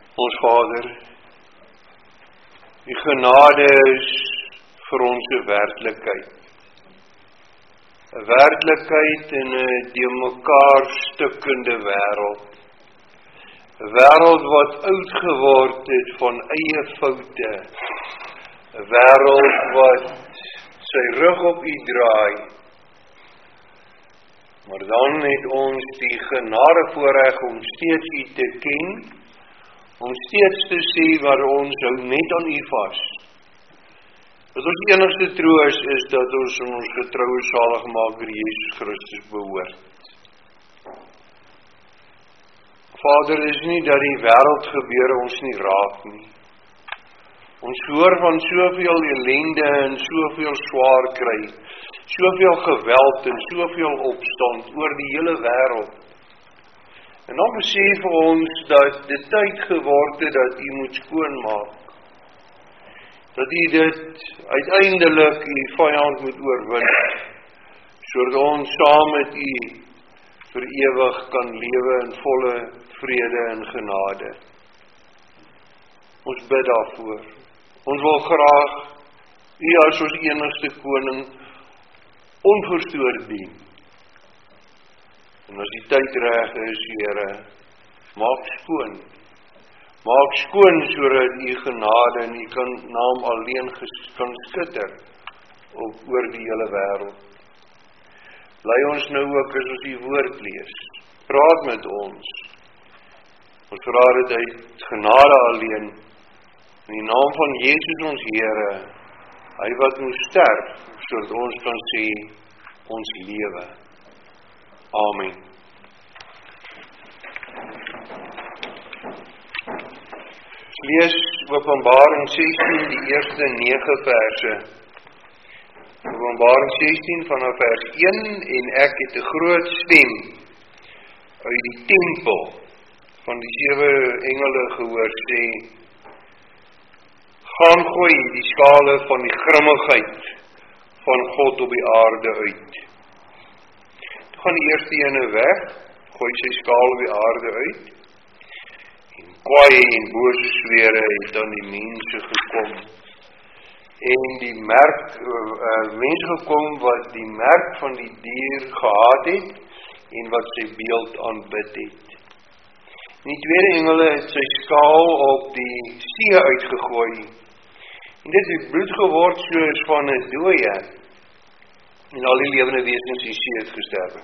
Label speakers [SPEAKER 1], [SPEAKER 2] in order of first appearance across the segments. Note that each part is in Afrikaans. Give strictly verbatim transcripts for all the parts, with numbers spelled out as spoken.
[SPEAKER 1] Ons Vader, die genade is vir ons 'n werklikheid. 'n Werklikheid in 'n die mekaar stukkende wêreld. 'n Wêreld wat oud geword het van eie foute. 'n Wêreld wat sy rug op U draai. Maar dan het ons die genade voorreg om steeds U te ken, om steeds te sê wat ons hou net aan U vas. Wat ons enigste troos is dat ons in ons getroue saligmaker Jesus Christus behoort. Vader, is nie dat die wêreld gebeure ons nie raak nie. Ons hoor van soveel ellende en soveel swaar kry, soveel geweld en soveel opstand oor die hele wêreld. En dan besef ons dat dit tyd geword het dat U moet skoonmaak. Dat U dit uiteindelik U vyand moet oorwin, sodat ons saam met U vir ewig kan lewe in volle vrede en genade. Ons bid daarvoor. Ons wil graag U as ons enigste koning onverstoord dien. En as die tyd reg is, Here, maak skoon. Maak skoon sodat U genade en U kan naam alleen kan skitter op oor die hele wêreld. Lei ons nou ook as ons U woord lees. Praat met ons. Ons vra dit uit genade alleen. In die naam van Jesus ons Here, Hy wat moes sterf, sodat ons kan sê, ons lewe. Amen. Ons lees Openbaring sestien, die eerste nege verse. Openbaring sestien vanaf vers een, en ek het 'n groot stem uit die tempel van die sewe engele gehoor sê, gaan gooi die skale van die grimmigheid van God op die aarde uit. Toe gaan die eerste ene weg, gooi sy skaal op die aarde uit, en kwaaie en bose swere het aan die mense gekom, en die merk, uh, mense gekom wat die merk van die dier gehaat het, en wat sy beeld aanbid het. En die tweede engele het sy skaal op die see uitgegooi, en dit het bloed geword soos van 'n dooie, en al die lewende wesens in see het gesterwe.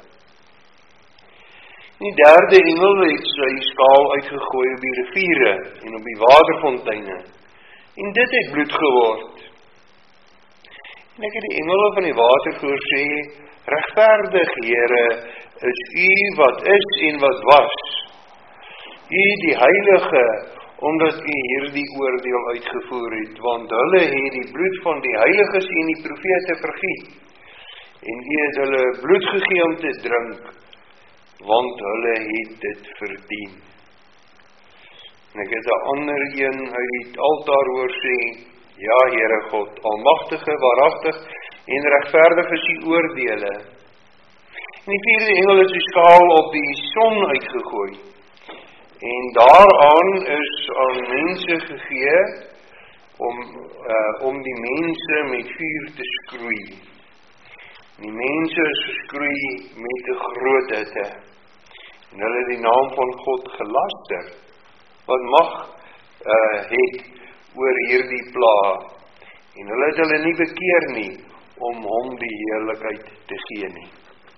[SPEAKER 1] En die derde engel het sy skaal uitgegooi op die riviere en op die waterfonteine, en dit het bloed geword. En ek het die engele van die water gehoor sê, regverdig Here, is U wat is en wat was, U die heilige, omdat U hierdie oordeel uitgevoer het, want hulle het die bloed van die heiliges en die profete vergiet, en U het hulle bloed gegee om te drink, want hulle het dit verdien. En ek het 'n ander een uit die altaar hoor sê, ja Here God, almagtige, waaragtig en regverdig is U oordeele. En die vierde engel het sy skaal op die son uitgegooi, en daaraan is aan mense gegee, om, uh, om die mense met vuur te skroei. Die mense is geskroei met 'n groot hitte, en hulle het die naam van God gelaster, wat mag uh, het oor hierdie plaag, en hulle het hulle nie bekeer nie, om hom die heerlikheid te gee nie.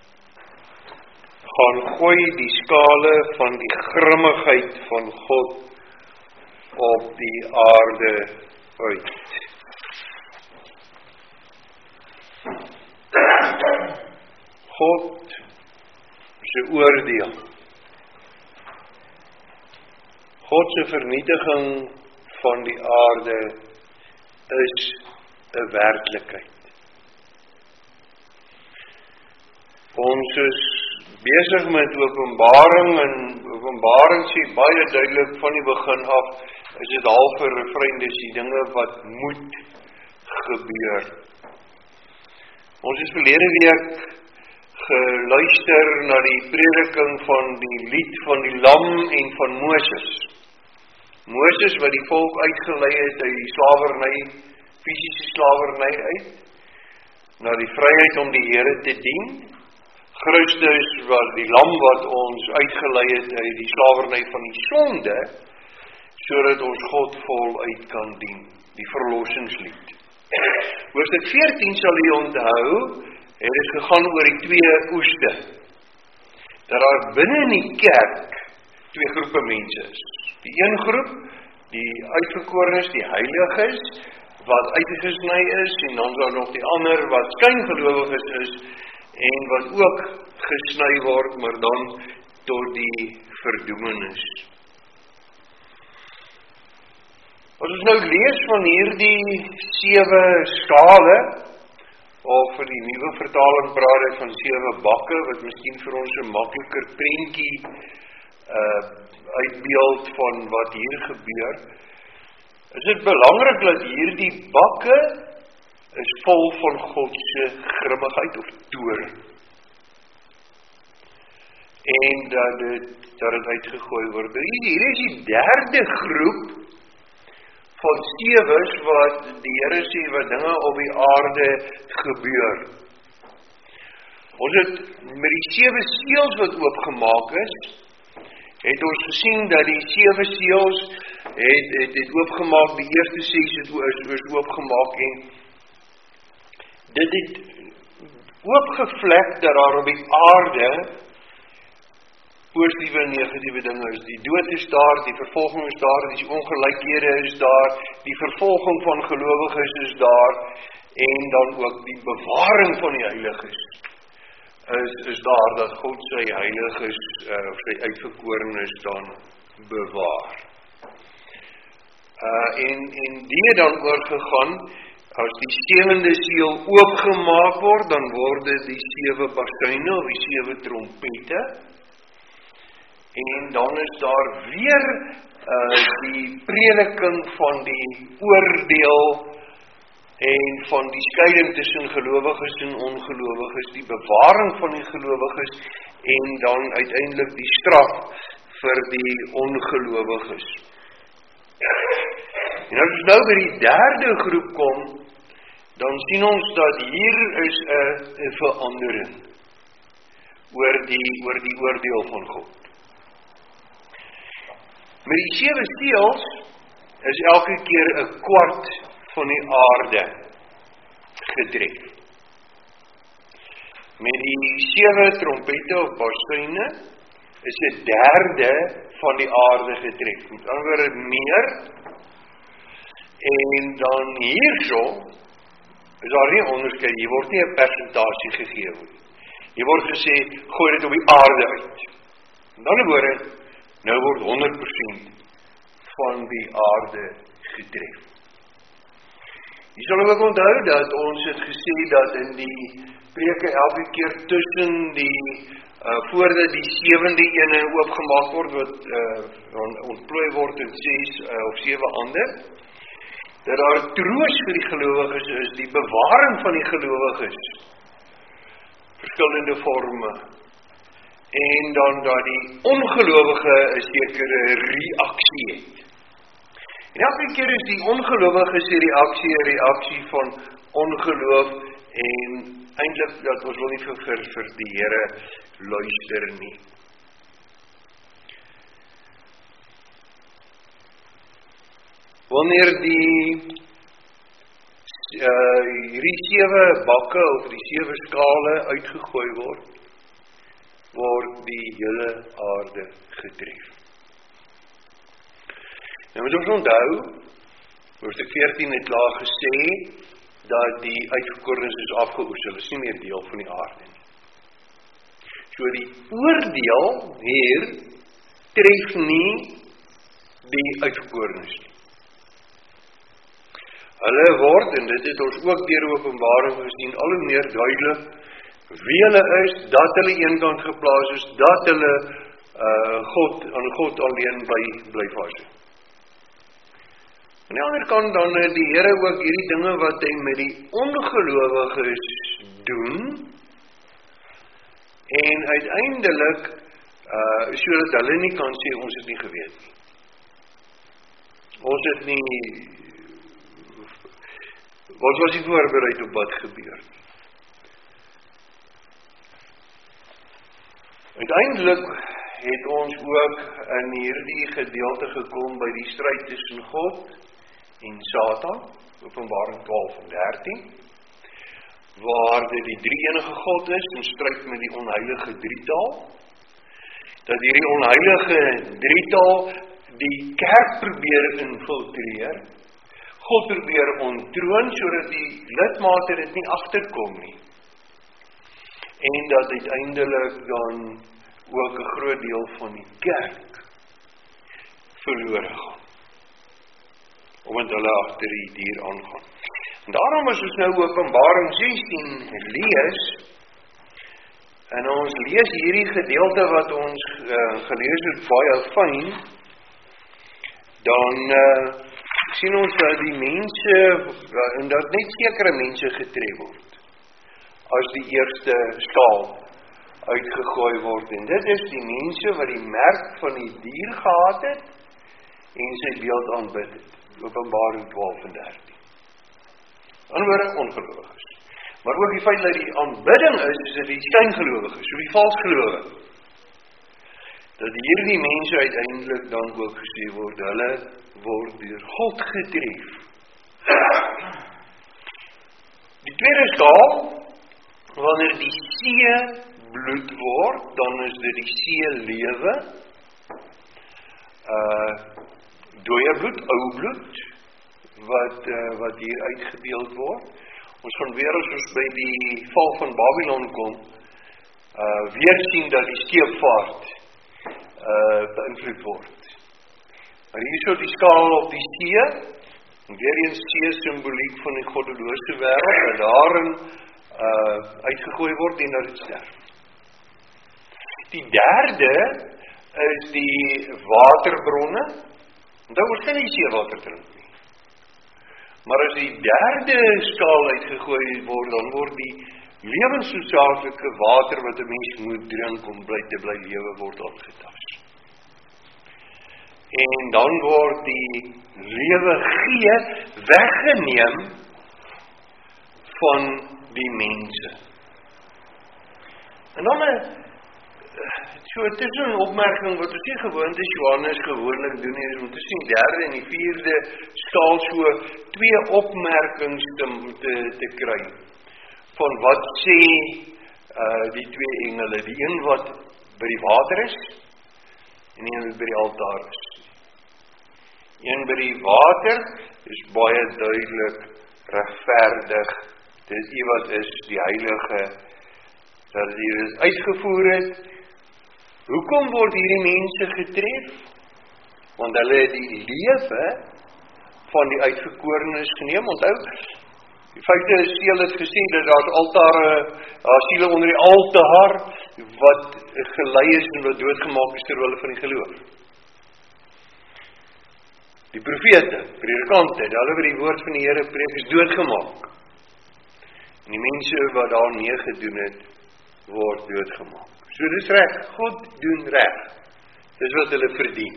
[SPEAKER 1] Gaan gooi die skale van die grimmigheid van God op die aarde uit. God se oordeel. God se vernietiging van die aarde is 'n werklikheid. Ons is besig met Openbaring, en Openbaring sê baie duidelik van die begin af, is dit half 'n refrein, dis die dinge wat moet gebeur. Ons het verlede week geluister na die prediking van die lied van die lam en van Moses. Moses wat die volk uitgelei het uit die slawerny, fisiese slawerny uit, na die vryheid om die Here te dien. Christus was die lam wat ons uitgelei het uit die slawerny van die sonde, sodat ons God voluit kan dien, die verlossingslied. Hoofstuk veertien sal jy onthou, het is gegaan oor die twee oeste, dat daar binne in die kerk twee groepe mense is. Die een groep, die uitverkorenes, die heiliges, wat uitgesny is, en dan is daar nog die ander wat skyngelowiges is, en wat ook gesny word, maar dan tot die verdoemenis. As ons nou lees van hierdie sewe skale, of vir die nuwe vertaling praat het van sewe bakke, wat miskien vir ons 'n makliker prentjie uh, uitbeeld van wat hier gebeur, is dit belangrik dat hierdie bakke is vol van God se grimmigheid of toorn. En dat dit, dat dit uitgegooi word. Hier is die derde groep van sewes wat die Here sê wat dinge op die aarde gebeur. Ons het met die sewe seels wat oopgemaak is, het ons gesien dat die sewe seels het, het, het oopgemaak, die eerste ses het is, is oopgemaak en dit het oopgevlek dat daar op die aarde positiewe en negatiewe dinge is. Die dood is daar, die vervolging is daar, die ongelykhede is daar, die vervolging van gelowiges is daar, en dan ook die bewaring van die heiliges is, is daar, dat God sy heiliges, uh, of sy uitverkorenes dan bewaar. Uh, en, en die het dan oorgegaan, as die sewende seël oopgemaak word, dan word dit die sewe basuine, of die sewe trompette, en dan is daar weer uh, die prediking van die oordeel en van die skeiding tussen gelowiges en ongelowiges, die bewaring van die gelowiges en dan uiteindelik die straf vir die ongelowiges. En as ons nou by die derde groep kom, dan sien ons dat hier is 'n verandering oor die, oor die oordeel van God. Met die sewe seels is elke keer 'n kwart van die aarde gedref. Met die sewe trompette of basuine is 'n derde van die aarde gedref. Met ander woorde meer. En dan hierso is daar nie onderskeid, hier word nie 'n persentasie gegee word. Hier word gesê, gooi dit op die aarde uit. Met ander woorde, nou word honderd persent van die aarde gedref. Jy sal ook onthou dat ons het gesê dat in die preke elke keer tussen die, uh, voordat die sewende ene oopgemaak word, wat uh, ontplooi word in ses uh, of sewe ander, dat daar troos vir die gelowiges is, die bewaring van die gelowiges, verskillende vorme, en dan dat die ongelowige 'n sekere reaksie het. En elke keer is die ongelowige se reaksie 'n reaksie van ongeloof en eintlik dat ons wil nie vir, vir, vir die Here luister nie. Wanneer die uh, hierdie sewe bakke of die sewe skale uitgegooi word, word die hele aarde gedref. Nou moet ons onthou, hoofstuk veertien het klaar gesê, dat die uitverkorenes is afgeoes, hulle is nie meer deel van die aarde nie. So die oordeel hier tref nie die uitverkorenes nie. Hulle word, en dit het ons ook deur Openbaring gesien, al hoe meer duidelik, wie hulle is, dat hulle eenkant geplaas is, dat hulle uh, God, aan God alleen bly, bly vas. Aan die ander kant dan die Here ook hierdie dinge wat hy met die ongelowiges doen, en uiteindelik, uh, sodat hulle nie kan sê, ons het nie geweet nie. Ons het nie, ons was nie voorbereid op wat gebeur. Uiteindelik het ons ook in hierdie gedeelte gekom by die stryd tussen God en Satan, Openbaring twaalf en dertien, waar dit die drie-enige God is en stryd met die onheilige drietal, dat hierdie onheilige drietal die kerk probeer infiltreer, God probeer ontroon, sodat die lidmate dit nie agterkom nie, en dat uiteindelik dan ook 'n groot deel van die kerk verlore gaan, omdat hulle agter die dier aangaan. En daarom is ons nou Openbaring sestien lees, en ons lees hierdie gedeelte wat ons uh, gelees het baie fyn, dan uh, sien ons dat die mense, uh, en dat net sekere mense getref word, as die eerste skaal uitgegooi word, en dit is die mense wat die merk van die dier gehad het, en sy beeld aanbid het, Openbaring twaalf en dertien. Anderwoorde ongelowiges. Maar ook die feit dat die aanbidding is, is dit die skyngelowiges, so die valsgelowiges. Dat hierdie mense uiteindelik dan ook gesê word, hulle word deur God getref. Die tweede skaal, wanneer die see bloed word, dan is dit die see lewe, uh, dooie bloed, ou bloed, wat, uh, wat hier uitgebeeld word. Ons gaan weer as ons by die val van Babylon kom, uh, weer sien dat die skeepvaart uh, beïnvloed word. Maar hier so die skaal op die see, en weer eens see symboliek van die goddelose wêreld, wat daarin uh, uitgegooi word en dat het sterf. Die derde is die waterbronne, en daar word nie seewater drink nie. Maar as die derde skaal uitgegooi word, dan word die lewensnoodsaaklike water wat 'n mens moet drink om bly te bly lewe word aangetast. En dan word die lewe gee weggeneem van die mense. En dan 'n So, het is een opmerking wat ons nie gewoond is, Johannes gewoonlik doen, is om te sien, derde en die vierde skaal so twee opmerkings te, te, te kry, van wat sê uh, die twee engele, die een wat by die water is, en die een wat by die altaar is. Een by die water is baie duidelik, regverdig, dit is wat is die heilige, dat hier is uitgevoer het. Hoekom word hierdie mense getref? Want hulle het die lewe van die uitverkorenes geneem. Onthou, die vyfde seël het gesê dat daar altare, daar siele onder die altaar wat gelei is en wat doodgemaak is ter wille van die geloof. Die profete, predikante, hulle wat die woord van die Here preek, is doodgemaak. En die mense wat daar mee gedoen het, word doodgemaak. So dis reg, God doen reg. Dis wat hulle verdien.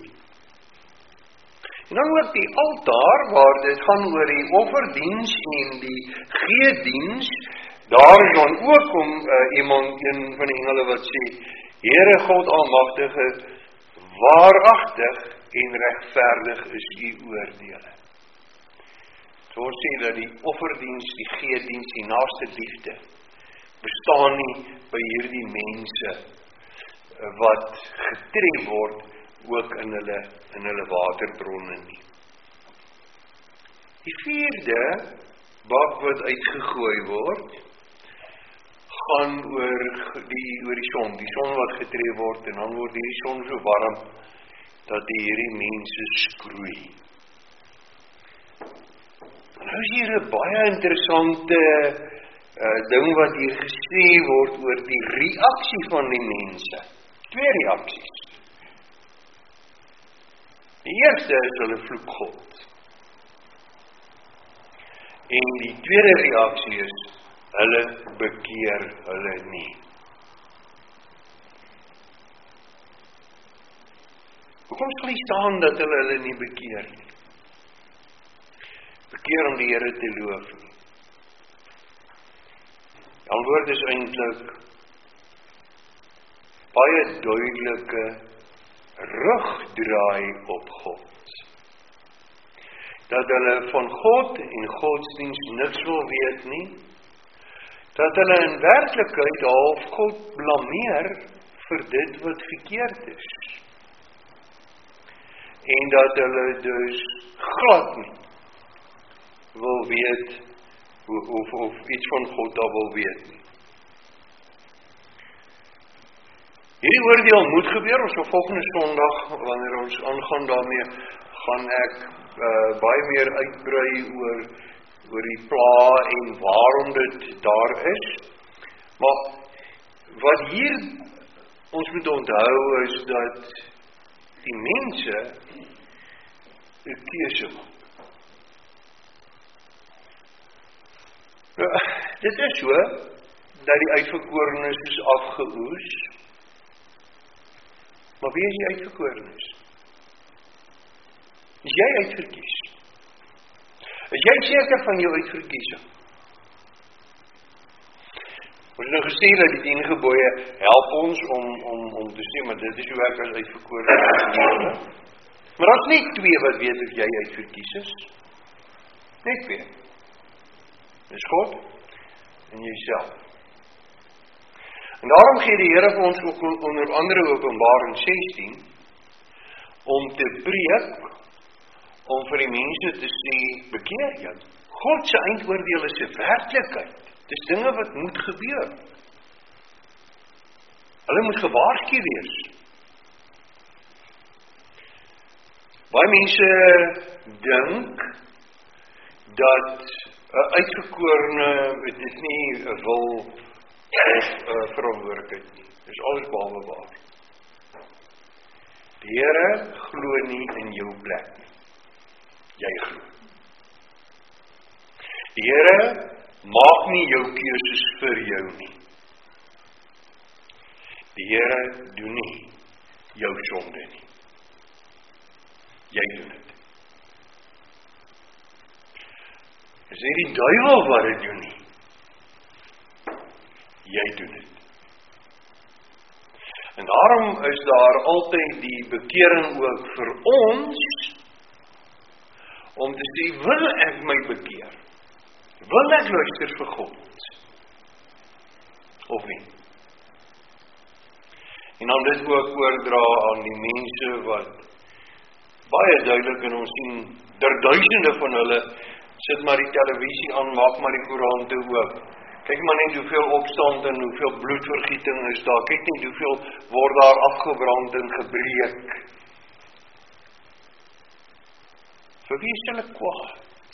[SPEAKER 1] En dan ook die altaar, waar dit gaan oor die offerdiens en die geediens, daar is dan ook om uh, iemand, een van die engele wat sê, Here God Almagtige, waaragtig en regverdig is u oordeele. So ons sê dat die offerdiens, die geediens, die naaste liefde, bestaan nie by hierdie mense wat getref word ook in hulle, in hulle waterbronne nie. Die vierde bak wat uitgegooi word, gaan oor die, oor die son, die son wat getref word, en dan word die son so warm, dat die hierdie mense skroei. Nou is hier 'n baie interessante Uh, ding wat hier gesê word oor die reaksie van die mense. Twee reaksies. Die eerste is hulle vloek God. En die tweede reaksie is hulle bekeer hulle nie. Hoekom sal hier staan dat hulle hulle nie bekeer nie? bekeer om die Here te loof nie. Die antwoord is eintlik baie duidelike rugdraai op God. Dat hulle van God en godsdienst niks wil weet nie, dat hulle in werklikheid half God blameer vir dit wat verkeerd is. En dat hulle dus glad nie wil weet, of, of iets van God daar wil weet nie. Hierdie oordeel moet gebeur, ons volgende Sondag, wanneer ons aangaan daarmee, gaan ek uh, baie meer uitbrei oor, oor die pla en waarom dit daar is. Maar wat hier ons moet onthou is dat die mense 'n keuse maak. Nou, dit is so, dat die uitverkorenes is afgeoes, maar wie is die uitverkorenes? Is jy uitverkies? Is jy seker van jou uitverkiesing? Ons het nou gesê dat die tien gebooie help ons om, om, om te sê, maar dit is hoe ek as uitverkorene. Maar daar is net twee wat weet of jy uitverkies is. Net twee. Dis God en jyself. En daarom gee die Here vir ons ook onder andere Openbaring sestien om te preek, om vir die mense te sê, bekeer jou. God se eindoordeel is 'n werklikheid. Dis dinge wat moet gebeur. Hulle moet gewaarsku wees. Baie mense dink dat 'n uitgekorene, dit is nie 'n wil of 'n verantwoordelikheid nie. Dis alles behalwe waar. Die Here glo nie in jou plek nie. Jy glo. Die Here maak nie jou keuses vir jou nie. Die Here doen nie jou sonde nie. Jy doen dit. Dis nie die duiwel wat dit doen nie. Jy doen dit. En daarom is daar altyd die bekering ook vir ons, om te sê, wil ek my bekeer? Wil ek luister vir God? Of nie? En dan dit ook oordra aan die mense wat baie duidelik in ons sien, der duisende van hulle sit maar die televisie aan, maak maar die koerante oop. Kyk maar net hoeveel opstand en hoeveel bloedvergieting is daar. Kyk net hoeveel word daar afgebrand en gebreek. Vir wie is hulle kwaad?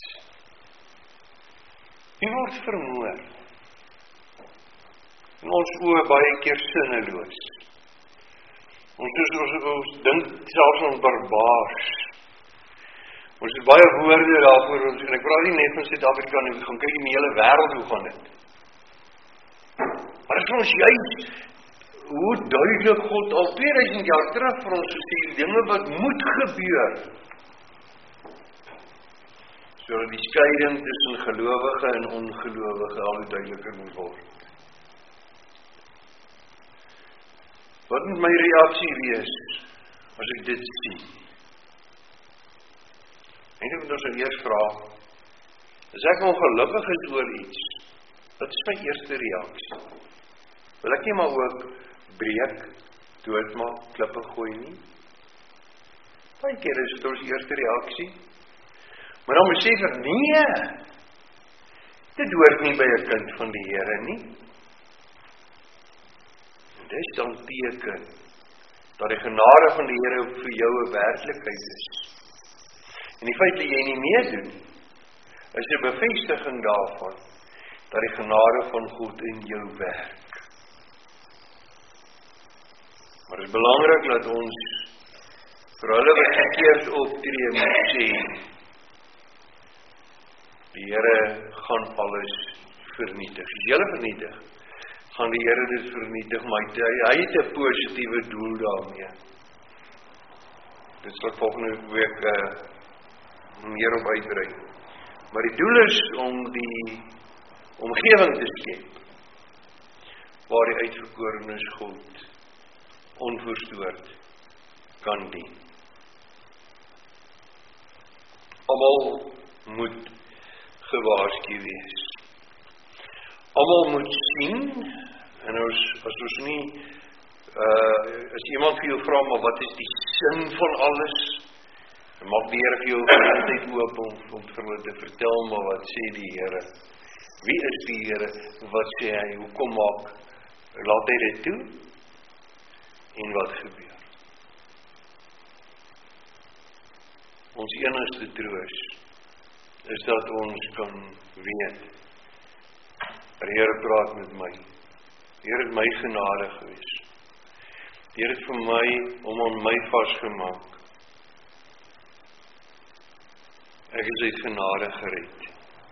[SPEAKER 1] Wie word vermoor? En ons oë baie keer sinneloos. Ons, ons, ons, ons dink selfs aan barbaars. Ons het baie woorde daarvoor, en ek praat nie net van Suid-Afrika nie, gaan kyk in die hele wêreld hoe gaan dit. Maar dit is ons juist, hoe duidelik God al tweeduisend jaar terug vir ons gesê, dinge wat moet gebeur, sodat die skeiding tussen gelowige en ongelowige al hoe duideliker moet word. Wat moet my reaksie wees, as ek dit sien? En ek moet ons eers vraag, as ek ongelukkig is oor iets, wat is my eerste reaksie? Wil ek nie maar ook breek, doodmaak, klippe gooi nie? Baie keer is dit ons eerste reaksie. Maar dan moet sê vir, nee, dit hoort nie by 'n kind van die Here nie. En dis dan teken, dat die genade van die Here vir jou 'n werklikheid is. En die feit dat jy nie meer doen, is 'n bevestiging daarvan, dat die genade van God in jou werk. Maar het is belangrik dat ons, vir hulle wat verkeerd optree, moet sê, die Here gaan alles vernietig. As jy hulle vernietig, gaan die Here dit vernietig, maar hy het 'n positiewe doel daarmee. Dit sal volgende week uh, meer op uitbrei. Maar die doel is om die omgewing te skep, waar die uitverkorenes God onverstoord kan dien. Almal moet gewaarsku wees. Almal moet sien, en as, as ons nie, uh, as iemand vir jou vra, maar wat is die sin van alles? Dan maak die Here vir jou geleentheid oop om, om vir hulle te vertel, maar wat sê die Here? Wie is die Here? Wat sê hy? Hoekom maak? Laat hy dit toe? En wat gebeur? Ons enigste troos is dat ons kan weet, die Here praat met my. Die Here het my genade gewees. Die Here het vir my, om aan my vasgemaak. Ek is uit genade gered.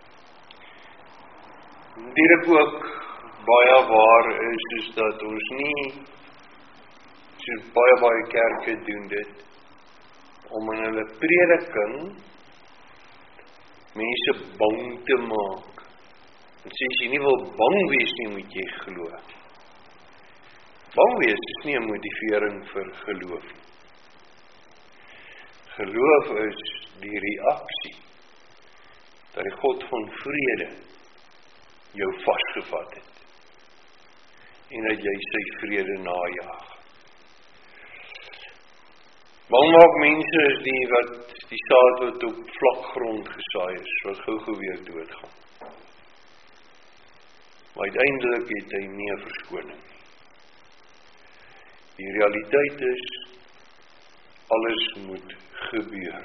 [SPEAKER 1] Dit ek ook baie waar is, is dat ons nie, so baie baie kerke doen dit, om in hulle prediking mense bang te maak. En sê, as jy nie wil bang wees nie, moet jy glo. Bang wees is nie 'n motivering vir geloof. Geloof is die reaksie dat die God van vrede jou vasgevat het en dat jy sy vrede najaag. Bang maak mense is die wat die saad wat op vlak grond gesaai is, wat gou-gou weer doodgaan. Maar uiteindelik het hy nie 'n verskoning nie. Die realiteit is, alles moet gebeur.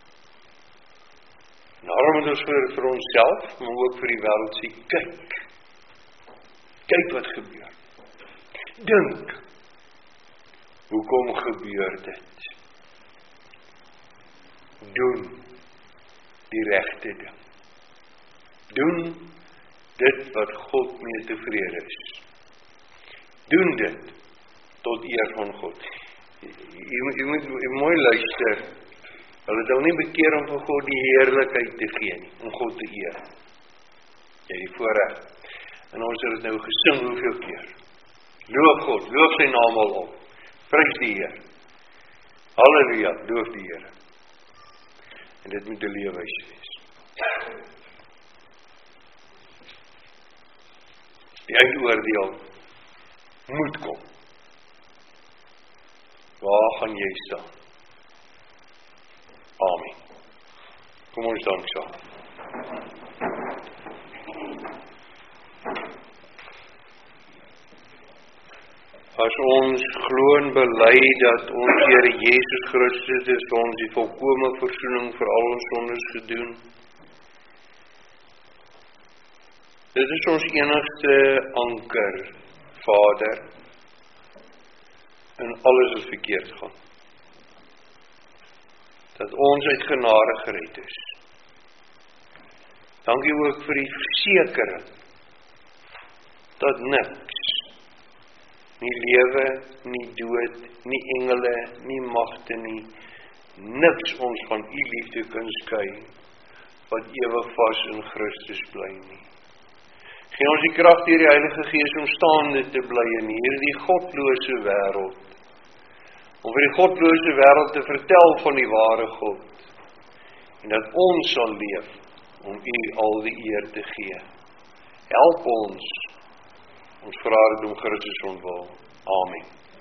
[SPEAKER 1] En daarom moet ons vir, vir onsself, maar ook vir die wêreld sê, kyk. Kyk wat gebeur. Dink. Hoekom gebeur dit? Doen die regte ding. Doen dit wat God mee tevrede is. Doen dit tot eer van God. Jy, jy, jy, moet, jy moet mooi luister. Hulle het nou nie bekeer om vir God die heerlikheid te gee nie, om God te eer. Jy die voorreg. En ons het nou gesing hoeveel keer. Loof God, loof sy naam al op. Prys die Heer. Halleluja, loof die Here. En dit moet 'n leefwys wees. Die eindoordeel moet kom. Waar gaan jy staan? Amen. Kom ons dank saam. As ons glo en bely dat ons Here Jesus Christus is vir ons die volkome versoening vir al ons sondes gedoen. Dit is ons enigste anker, Vader, in alles wat verkeerd gaan. Dat ons uit genade gered is. Dankie ook vir die versekering dat niks, nie lewe, nie dood, nie engele, nie magte nie, niks ons van u liefde kan skei, wat ewig vas in Christus bly nie. Gee ons die krag deur die Heilige Gees om staande te bly in hierdie godlose wêreld, om vir die godlose wêreld te vertel van die ware God, en dat ons sal leef, om u al die eer te gee. Help ons, ons vra dit om Christus ontwil. Amen.